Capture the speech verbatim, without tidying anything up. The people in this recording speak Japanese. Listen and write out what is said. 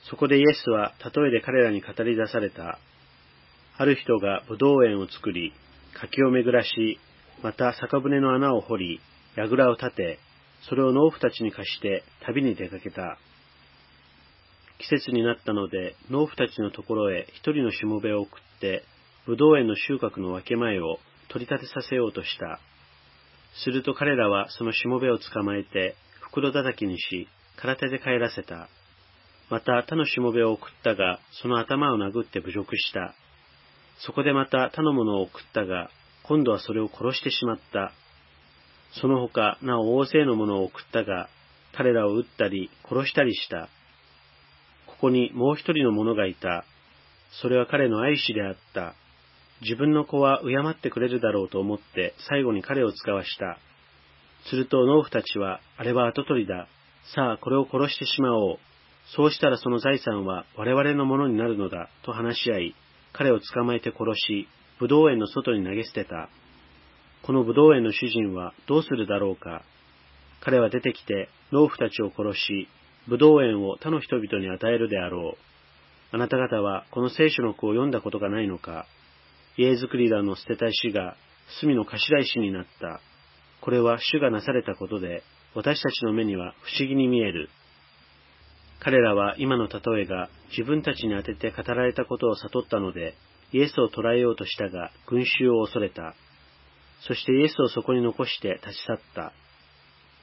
そこでイエスは例えで彼らに語り出された。ある人がブドウ園を作り、柿を巡らし、また酒舟の穴を掘り、櫓を立て、それを農夫たちに貸して旅に出かけた。季節になったので、農夫たちのところへ一人のしもべを送って、ブドウ園の収穫の分け前を取り立てさせようとした。すると彼らはそのしもべを捕まえて、袋叩きにし、空手で帰らせた。また他のしもべを送ったが、その頭を殴って侮辱した。そこでまた他の者を送ったが、今度はそれを殺してしまった。その他、なお大勢の者を送ったが、彼らを撃ったり殺したりした。ここにもう一人の者がいた。それは彼の愛子であった。自分の子は敬ってくれるだろうと思って最後に彼を使わした。すると農夫たちは、あれは跡取りだ。さあこれを殺してしまおう。そうしたらその財産は我々のものになるのだ、と話し合い、彼を捕まえて殺し、ブドウ園の外に投げ捨てた。このブドウ園の主人はどうするだろうか。彼は出てきて農夫たちを殺し、ブドウ園を他の人々に与えるであろう。あなた方はこの聖書の句を読んだことがないのか。家作りだの捨てた石が隅の頭石になった。これは主がなされたことで、私たちの目には不思議に見える。彼らは今の例えが自分たちに当てて語られたことを悟ったので、イエスを捕らえようとしたが、群衆を恐れた。そしてイエスをそこに残して立ち去った。